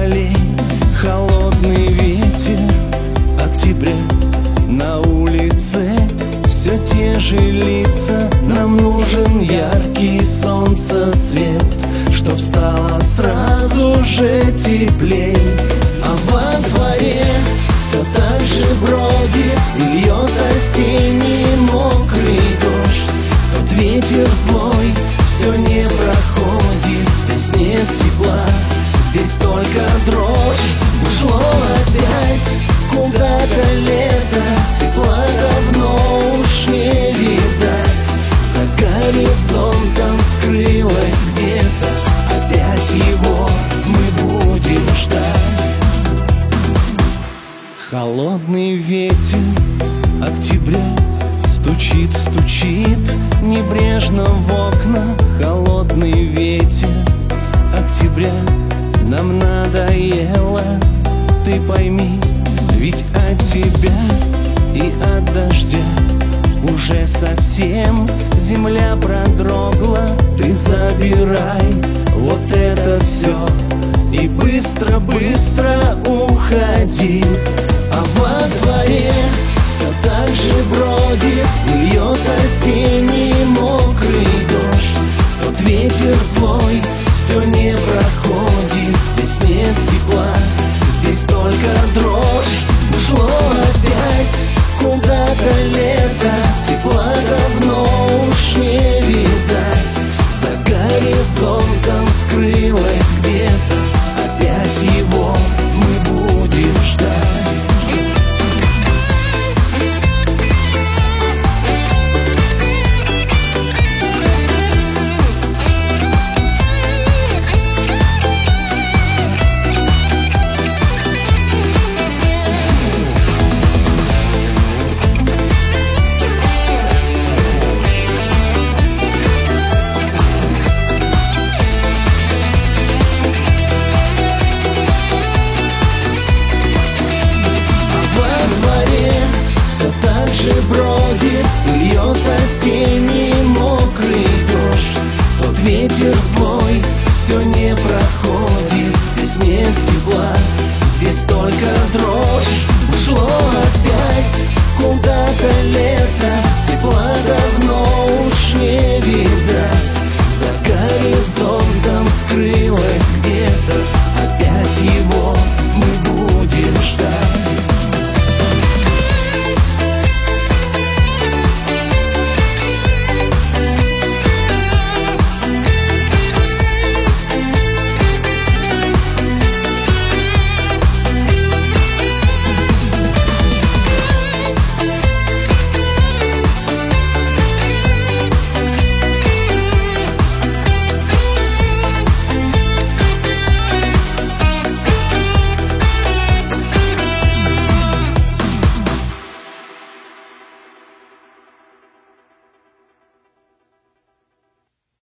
полей, холодный ветер октября. На улице все те же лица. Нам нужен яркий солнцесвет, чтоб стало сразу же теплей. А во дворе все так же бродит и льет осенний мокрый дождь. Тот ветер злой все не проходит. Здесь нет тепла, здесь только дрожь. Ушло опять куда-то лето, тепла давно уж не видать. За горизонтом скрылось где-то, опять его мы будем ждать. Холодный ветер октября стучит, стучит небрежно в окна. Холодный ветер октября, нам надоело, ты пойми, ведь от тебя и от дождя уже совсем земля продрогла. Ты забирай вот это все и быстро-быстро уходи.